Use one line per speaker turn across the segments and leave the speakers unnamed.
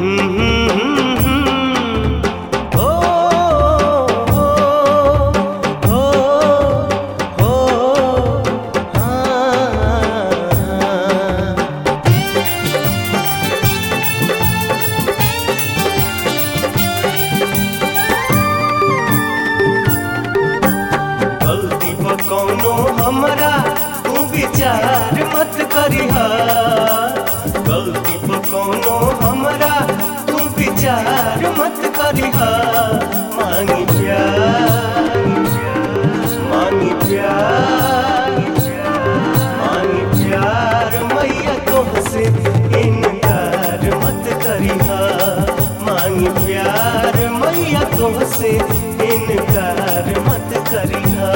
कौनो हमरा तू विचार मत करिहा, गलती पर कौनो हमरा तू विचार मत करिहा। मांगी प्यार मांगी प्यार मांगी प्यार मैया तुमसे इनकार मत करिहा। मांगी प्यार मैया तुमसे इनकार मत करिहा।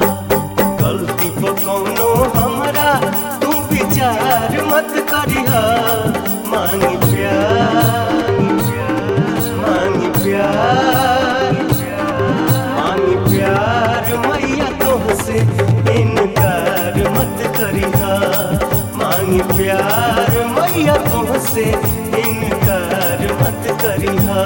कौनो हमरा तू विचार मत करिहा। मांगी प्यार मांगी प्यार मांगी प्यार मैया तुमसे इनकार मत करिहा। मांगी प्यार मैया तुमसे इनकार मत करिहा।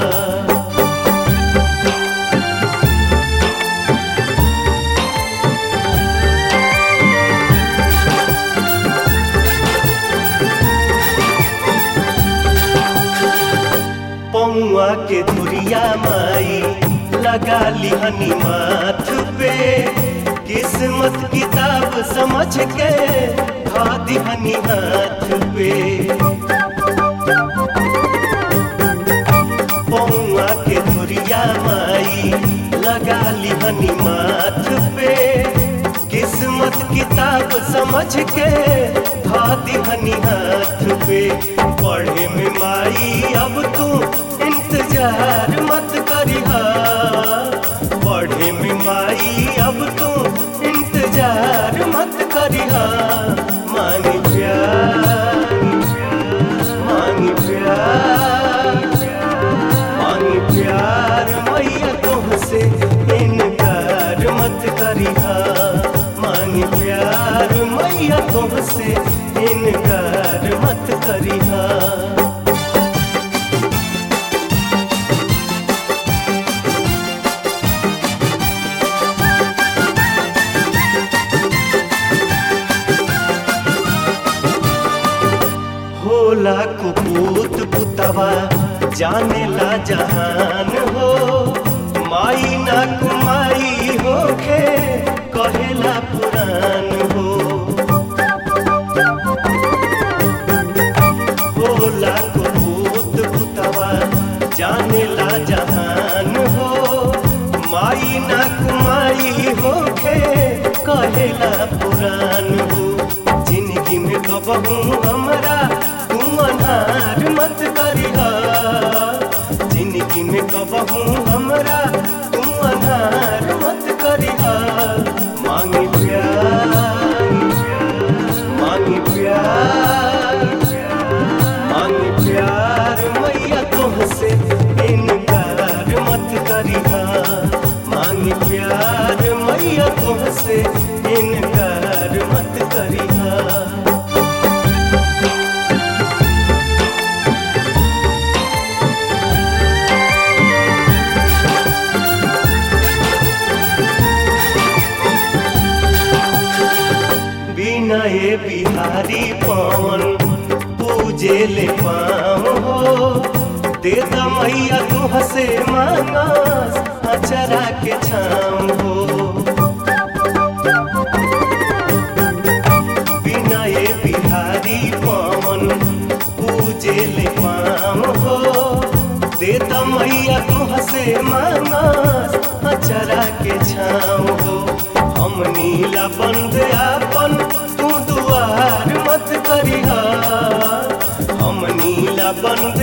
पौआ के धुरिया माई लगा लिहनी माथ पे, किस्मत किताब समझ के धा दिहनी हाथ पे। पौआ के धुरिया माई लगा लिहनी माथ पे, किस्मत किताब समझ के धा दिहनी हाथ पे। पढ़े में माई अब तू इंतजार मत करिहा। पढ़े में माई अब तू इंतजार मत करिहा। मांगी प्यार मांगी प्यार मांगी प्यार मैया तुमसे इनकार मत करिहा। मांगी प्यार मैया तुमसे इनकार मत करिहा। होला कुपूत पुतवा जाने ला जहान हो, माई ना कुमाई होखे कहेला पुरान हो। होला कुपूत पुतवा जाने ला जहान हो, माई ना कुमाई होखे कहेला पुरान हो। जिंदगी में कबहू हमरा तू अनहार मत करिहा। जिंदगी में कबहू हमरा तू अनहार मत करिहा। मांगी प्यार मांगी प्यार मांगी प्यार मैया तुमसे इनकार मत करिहा। मांगी प्यार मैया तुमसे इनकार मत करिहा। बिनय बिहारी पवन पूजे ले पाँव हो, दे द मैया तुमसे मांगस अचरा के छाँव हो। बिनय बिहारी पवन पूजे ले पाँव हो, दे द मैया तुमसे मांगस अचरा के छाँव हो। हम नीला बंद आपन तू दुआर मत करिहा। हम नीला बंद